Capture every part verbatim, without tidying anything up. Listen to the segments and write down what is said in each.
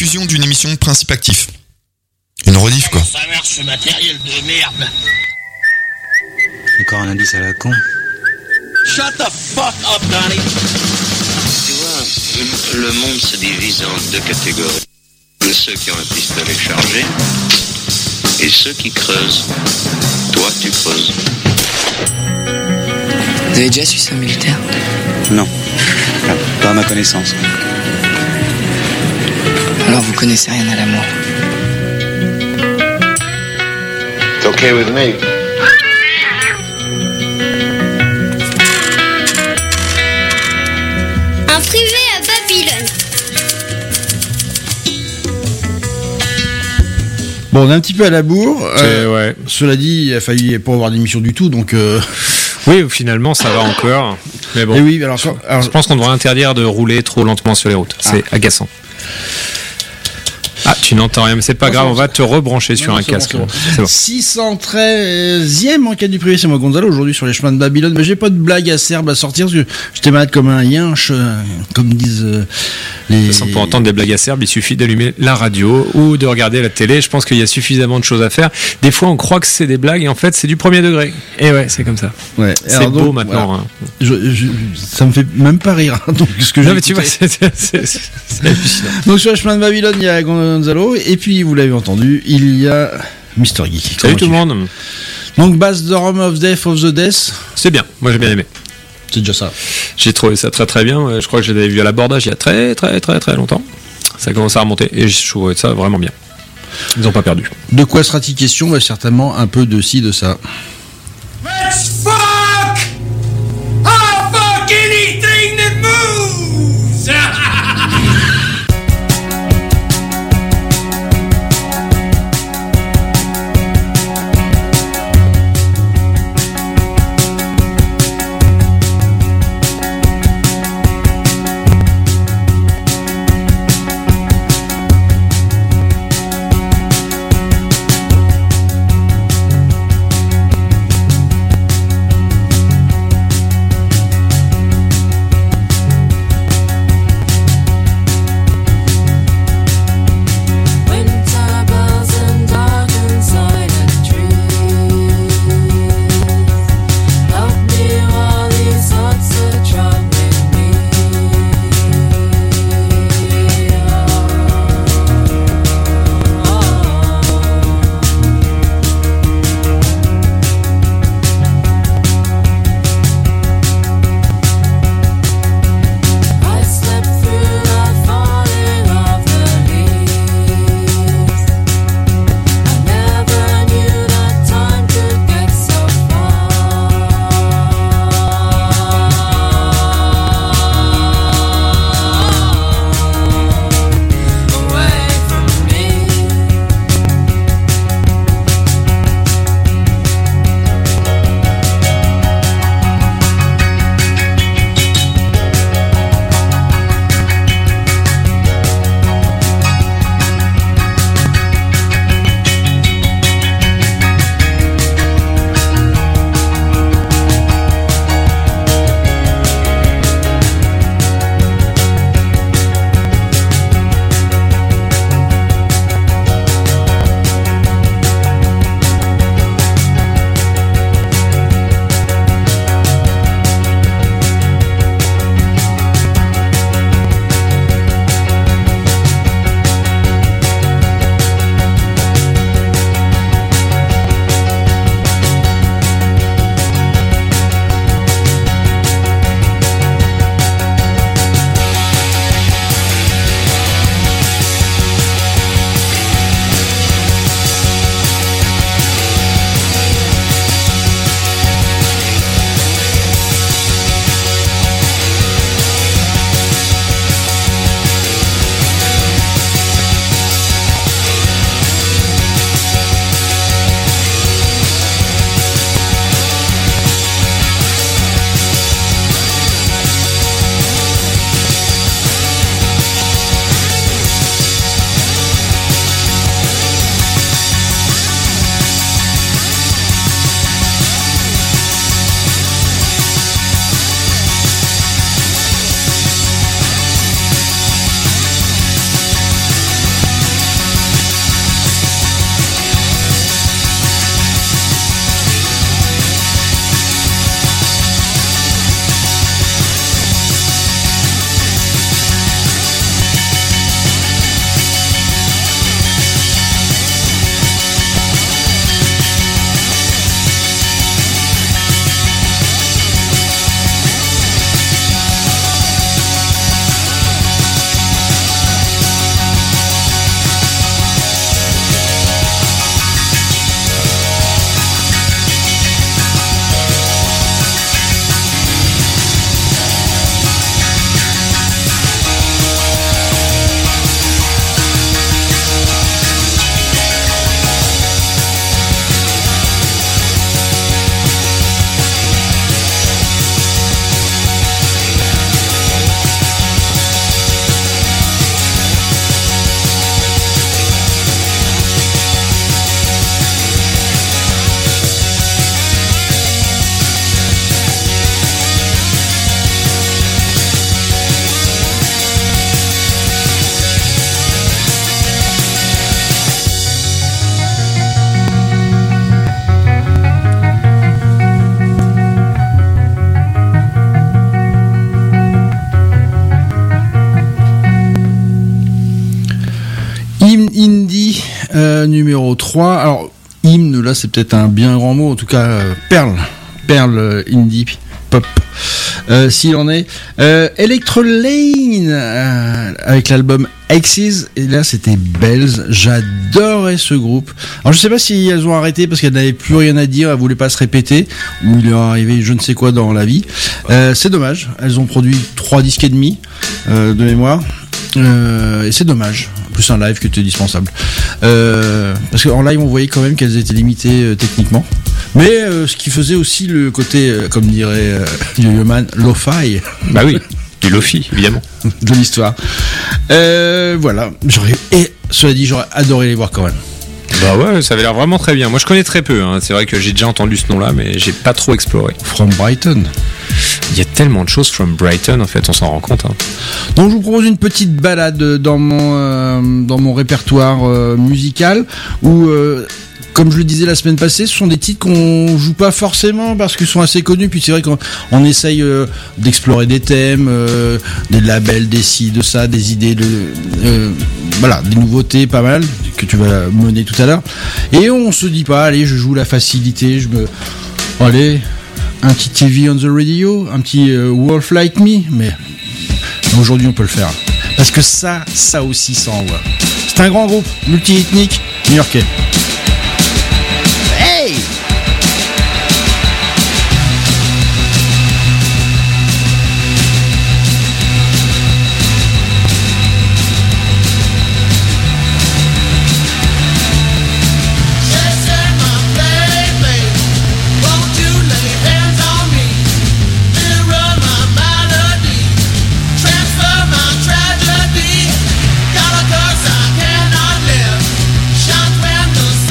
rediffusion d'une émission de Principe Actif. Une rediff, quoi. Ça marche, ce matériel de merde. Encore un indice à la con. Shut the fuck up, Donnie. Tu vois, le monde se divise en deux catégories. Ceux qui ont un pistolet chargé et ceux qui creusent. Toi, tu creuses. Vous avez déjà suivi un militaire ? Non. Pas, pas à ma connaissance. Alors vous connaissez rien à l'amour. It's okay with me. Un privé à Babylone. Bon, on est un petit peu à la bourre. Euh, ouais. Cela dit, il a failli pas avoir d'émission du tout, donc. Euh... Oui, finalement, ça va encore. Mais bon. Et oui, alors, alors... je pense qu'on devrait interdire de rouler trop lentement sur les routes. C'est ah. agaçant. Ah, tu n'entends rien, mais c'est pas non, grave, on va te rebrancher non, sur non, un c'est casque. Bon, c'est bon. six cent treizième enquête du privé, c'est moi Gonzalo, aujourd'hui sur les chemins de Babylone. Mais j'ai pas de blague acerbe à sortir, parce que j'étais malade comme un yinche, comme disent euh, les... Pour entendre des blagues acerbes, il suffit d'allumer la radio ou de regarder la télé. Je pense qu'il y a suffisamment de choses à faire. Des fois, on croit que c'est des blagues, et en fait, c'est du premier degré. Et ouais, c'est comme ça. Ouais. C'est alors, beau donc, maintenant. Voilà. Hein. Je, je, ça me fait même pas rire. Donc, ce que non, j'ai mais tu vois, c'est, c'est, c'est, c'est hallucinant. Donc, sur les chemins de Babylone, il y a Gonzalo, et puis vous l'avez entendu, il y a Mister Geek. Salut tout le monde. Donc Baz the Rome of Death of the Death. C'est bien, moi j'ai bien aimé. C'est déjà ça. J'ai trouvé ça très très bien. Je crois que je l'avais vu à l'abordage il y a très très très très longtemps. Ça commence à remonter et je trouvais ça vraiment bien. Ils n'ont pas perdu. De quoi sera-t-il question ? Bah, certainement un peu de ci, de ça. Let's fuck! I'll fuck anything that moves! euh, numéro trois. Alors, hymne, là, c'est peut-être un bien grand mot. En tout cas, euh, perle. Perle euh, indie pop. Euh, s'il en est. Euh, Electrolane, euh, avec l'album Axes. Et là, c'était Bells. J'adorais ce groupe. Alors, je sais pas si elles ont arrêté parce qu'elles n'avaient plus rien à dire. Elles voulaient pas se répéter. Ou il leur arrivait je ne sais quoi dans la vie. Euh, c'est dommage. Elles ont produit trois disques et demi, euh, de mémoire. Euh, et c'est dommage. Plus un live qui était dispensable. Euh, parce qu'en live, on voyait quand même qu'elles étaient limitées euh, techniquement. Mais euh, ce qui faisait aussi le côté, euh, comme dirait euh, Yo-Yo Man, lo-fi. Bah oui, du lo-fi, évidemment. De l'histoire. Euh, voilà. J'aurais, et cela dit, j'aurais adoré les voir quand même. Bah ouais, ça avait l'air vraiment très bien. Moi, je connais très peu. Hein. C'est vrai que j'ai déjà entendu ce nom-là, mais j'ai pas trop exploré. From Brighton. Il y a tellement de choses from Brighton, en fait, on s'en rend compte. Hein. Donc, je vous propose une petite balade dans mon euh, dans mon répertoire euh, musical où. Euh, Comme je le disais la semaine passée, ce sont des titres qu'on joue pas forcément parce qu'ils sont assez connus. Puis c'est vrai qu'on on essaye euh, d'explorer des thèmes, euh, des labels, des ci, de ça, des idées, de euh, voilà, des nouveautés, pas mal que tu vas mener tout à l'heure. Et on se dit pas, allez, je joue la facilité, je me, allez, un petit T V on the radio, un petit euh, Wolf Like Me, mais aujourd'hui on peut le faire parce que ça, ça aussi, ça envoie. C'est un grand groupe multi-ethnique new-yorkais. Hey! Got a curse I cannot live. Shout when the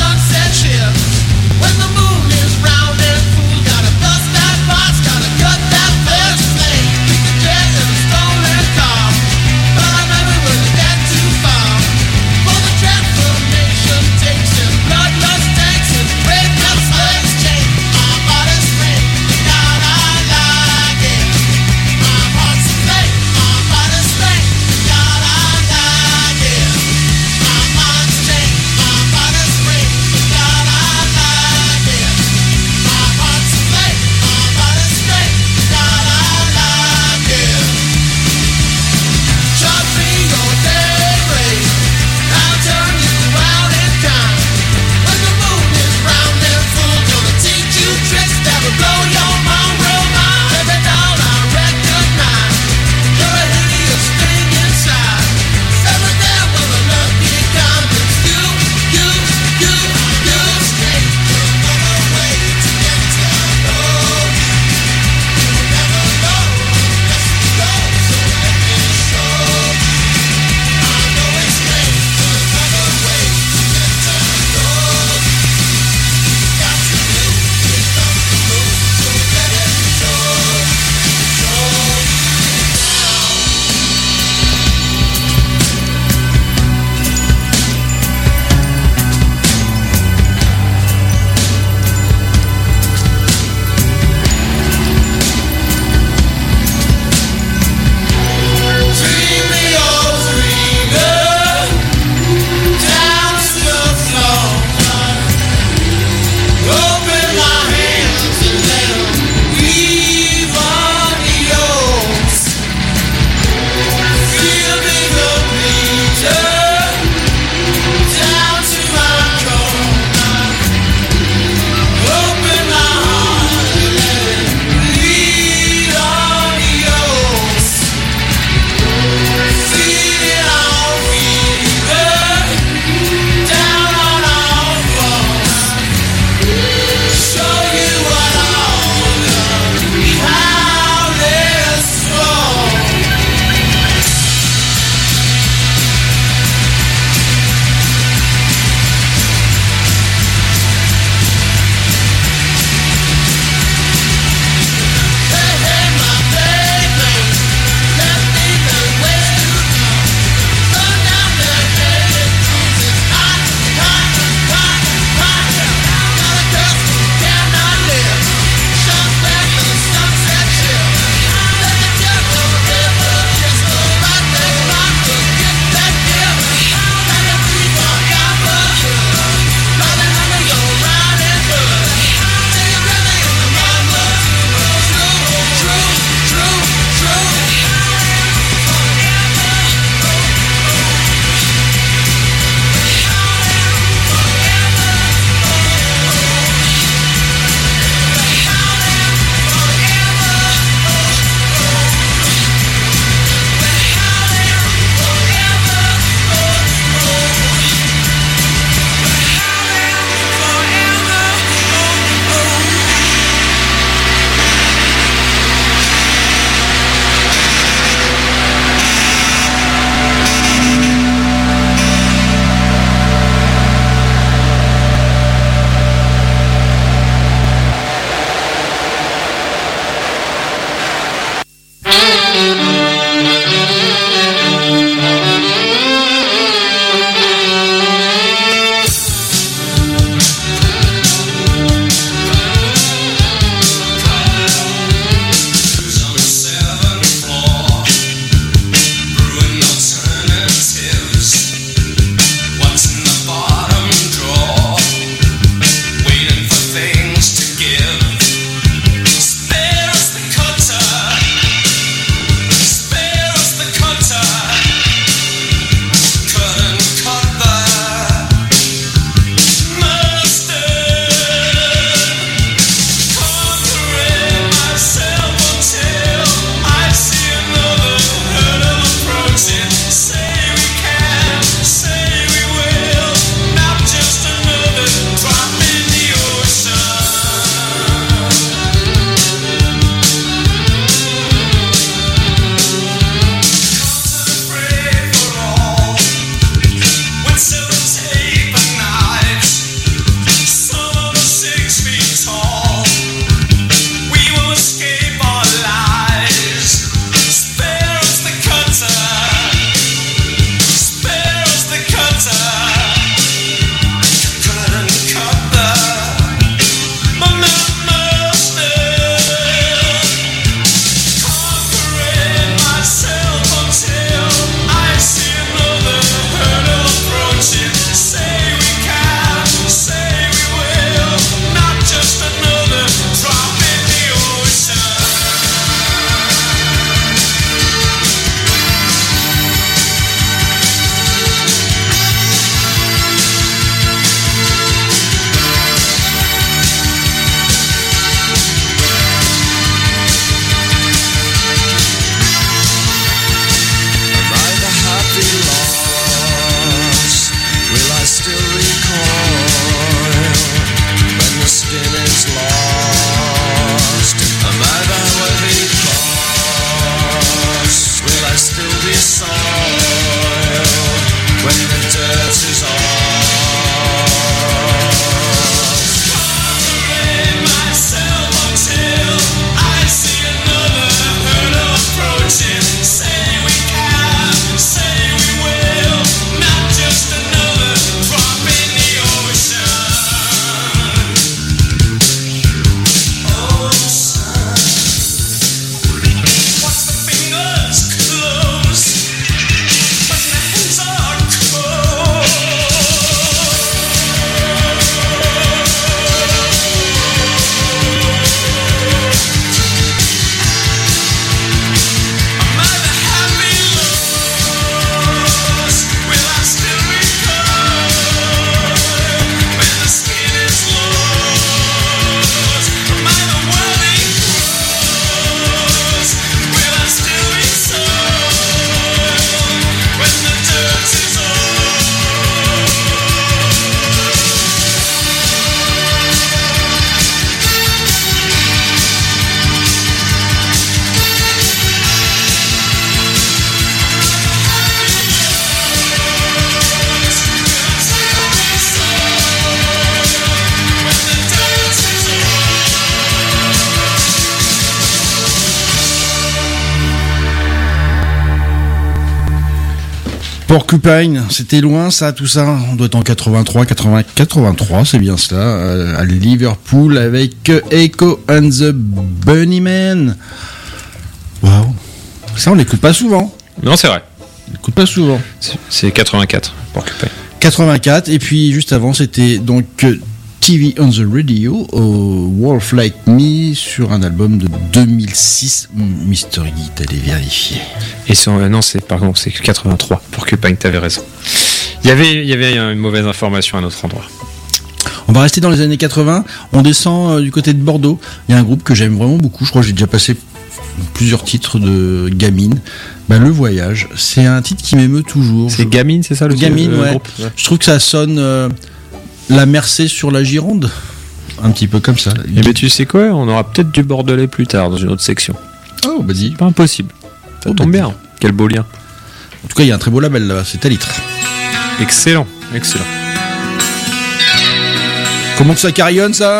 Porcupine, c'était loin ça, tout ça. On doit être en quatre-vingt-trois, quatre-vingts, quatre-vingt-trois, c'est bien cela. Euh, à Liverpool avec Echo and the Bunnymen. Waouh, ça on l'écoute pas souvent. Non, c'est vrai. On l'écoute pas souvent. C'est, c'est quatre-vingt-quatre, Porcupine. quatre-vingt-quatre, et puis juste avant c'était donc euh, T V on the Radio, au Wolf Like Me, sur un album de deux mille six. Mister Guy, allez vérifier. Et sur, euh, non, c'est, pardon, c'est quatre-vingt-trois. Porcupine, t'avais raison. Il y avait, il y avait une mauvaise information à notre endroit. On va rester dans les années quatre-vingts. On descend euh, du côté de Bordeaux. Il y a un groupe que j'aime vraiment beaucoup. Je crois que j'ai déjà passé plusieurs titres de Gamine. Ben, Le Voyage, c'est un titre qui m'émeut toujours. C'est Gamine, c'est ça le Gamine, le ouais. groupe ouais. Je trouve que ça sonne euh, la Mercé sur la Gironde. Un petit peu comme ça. Eh ben, tu sais quoi, on aura peut-être du Bordelais plus tard dans une autre section. Oh, vas-y. Pas impossible. Ça Oh, tombe bah, bien. dis. Quel beau lien. En tout cas, il y a un très beau label là, c'est Talitre. Excellent, excellent. Comment que ça carillonne ça ?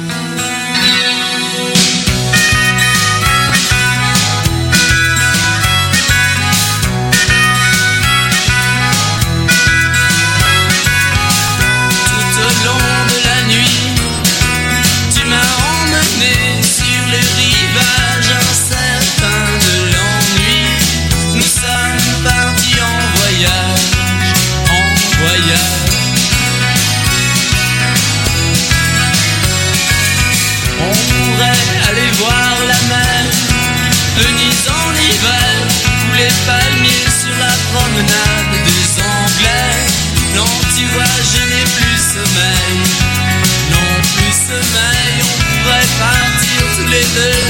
Promenade des Anglais. Non, tu vois, je n'ai plus sommeil. Non plus sommeil, on pourrait partir tous les deux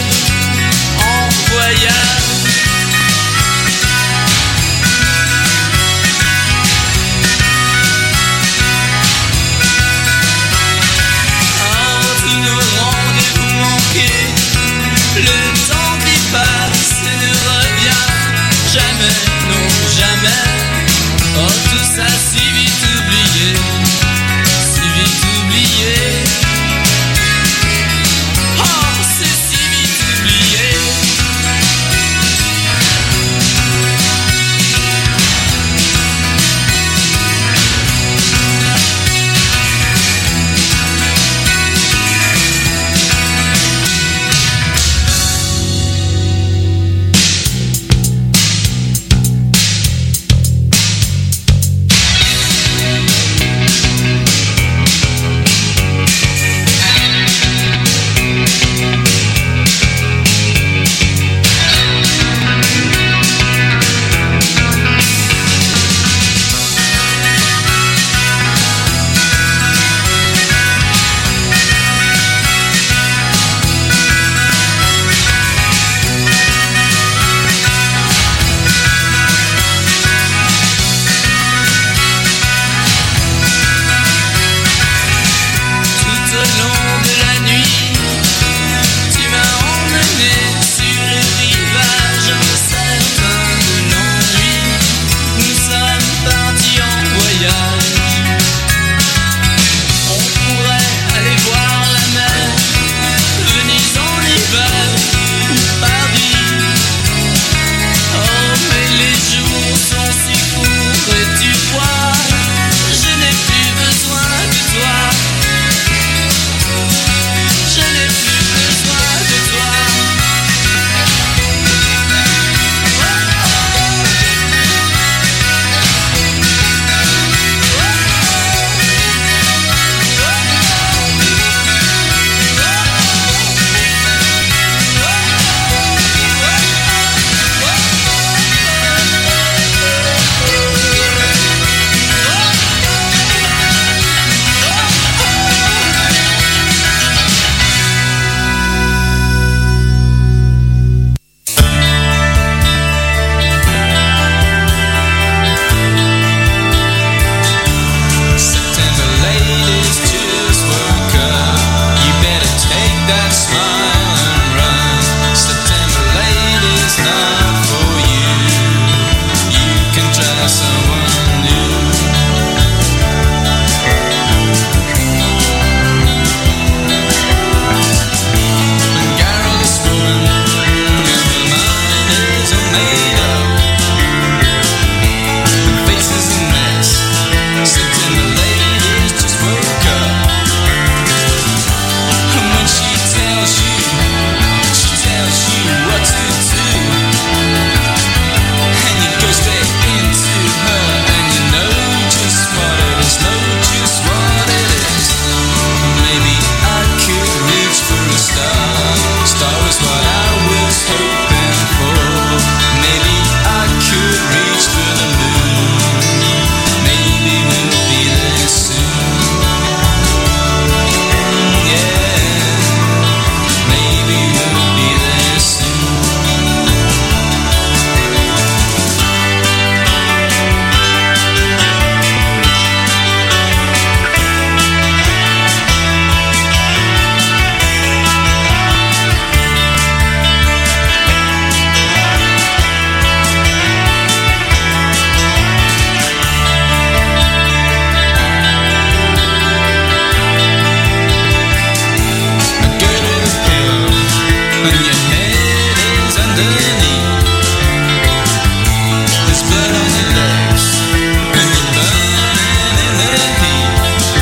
and your head is underneath. There's blood on your legs, and you're burning in the heat.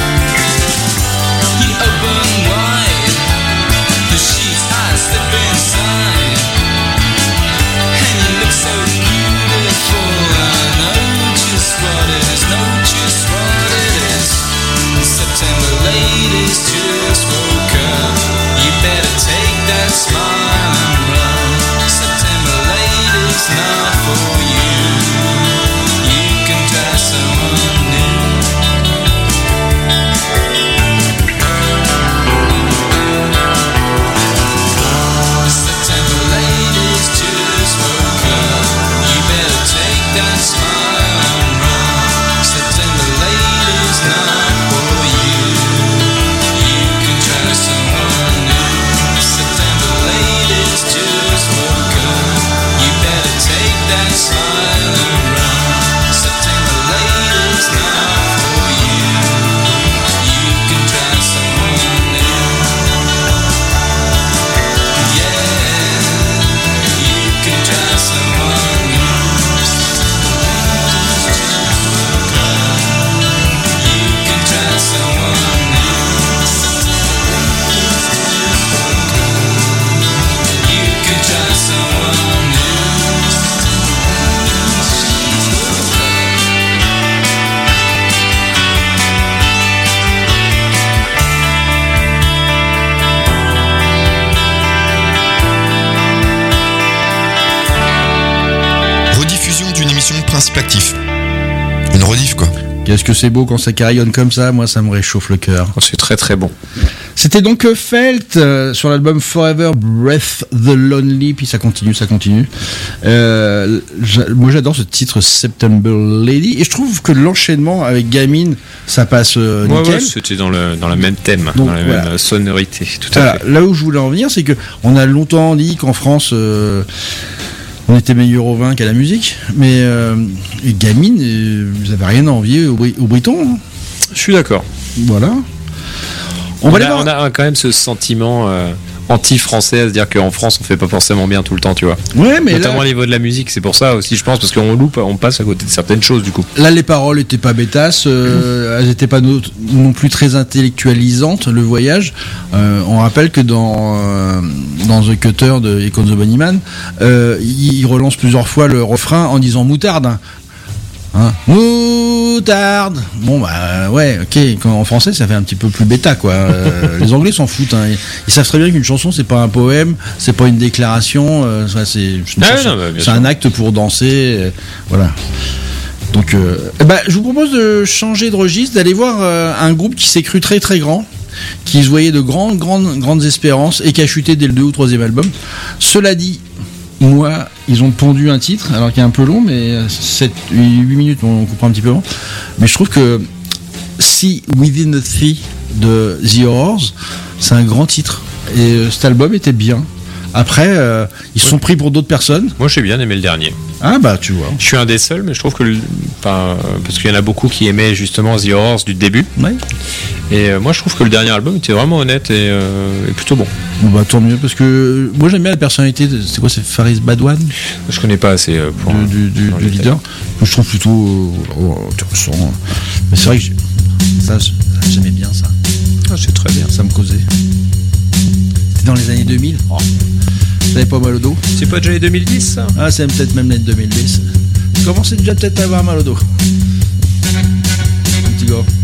You open wide, the sheets I slip inside, and you look so beautiful. I know just what it is, know just what it is. September ladies just woke up. You better take that smile and run. September ladies not for you. You can try someone new. September ladies just woke up. You better take that smile and run. September ladies not for you. You can try someone new. September ladies just woke up. You better take that smile and run. September ladies not for you. You can try someone new. Yeah, you can try someone new. You can try someone new. You can try someone new. Rediffusion d'une émission de Principe Actif. Une rediff, quoi. Qu'est-ce que c'est beau quand ça carillonne comme ça, moi ça me réchauffe le cœur. Oh, c'est très très bon. C'était donc euh, Felt euh, sur l'album Forever Breath the Lonely, puis ça continue, ça continue. Euh, j'a- moi j'adore ce titre September Lady, et je trouve que l'enchaînement avec Gamine, ça passe euh, Ouais, nickel. ouais, c'était dans le, dans le même thème, Donc, dans la voilà. même sonorité, tout à Voilà, fait. là où je voulais en venir, c'est que on a longtemps dit qu'en France, euh, on était meilleur au vin qu'à la musique, mais euh, et Gamine, euh, vous avez rien à envier aux, Bri- aux Britons. Hein. Je suis d'accord. Voilà. On, On, va aller a, voir. on a quand même ce sentiment euh, anti-français à se dire qu'en France on fait pas forcément bien tout le temps, tu vois. Ouais, mais Notamment là, au niveau de la musique, c'est pour ça aussi, je pense, parce qu'on loupe, on passe à côté de certaines choses du coup. là, les paroles étaient pas bêtasses, euh, elles étaient pas no- non plus très intellectualisantes. Le voyage, euh, on rappelle que dans euh, dans The Cutter de Echo and the Bunnymen, euh, il, il relance plusieurs fois le refrain en disant moutarde. Hein. Hein moutarde. Bon bah ouais, ok. Quand, en français, ça fait un petit peu plus bêta, quoi. Euh, les Anglais s'en foutent. Hein. Ils, ils savent très bien qu'une chanson, c'est pas un poème, c'est pas une déclaration. Euh, ça, c'est une Ah, chanson- non, bah, bien c'est sûr. un acte pour danser. euh, voilà. Donc, euh, eh ben, je vous propose de changer de registre, d'aller voir euh, un groupe qui s'est cru très très grand, qui se voyait de grandes grandes grandes espérances et qui a chuté dès le deux ou troisième album. Cela dit, moi, ils ont pondu un titre, alors qu'il est un peu long, mais sept, huit minutes, on comprend un petit peu long. Mais je trouve que See Within the Sea de The Horrors, c'est un grand titre. Et euh, cet album était bien. Après, euh, ils se sont pris pour d'autres personnes. Moi j'ai bien aimé le dernier. Ah bah tu vois. Je suis un des seuls, mais je trouve que, le- enfin, euh, parce qu'il y en a beaucoup qui aimaient justement The Horrors du début. Ouais. Et euh, moi je trouve que le dernier album était vraiment honnête et, euh, et plutôt bon. Bon bah tant mieux, parce que euh, moi j'aime bien la personnalité de, c'est quoi, c'est Faris Badwan, Je connais pas assez euh, pour. du, du, dans du les leader, que je trouve plutôt euh, oh, intéressant. Mais c'est vrai que j'ai- ça, ça, j'aimais bien ça. détails. Ah, c'est très bien. Ça me causait. C'était dans les années deux mille. Oh. J'avais pas mal au dos. C'est pas déjà les deux mille dix ça? Ah, c'est peut-être même l'année deux mille dix. Je commençais déjà peut-être à avoir mal au dos. Un petit gars.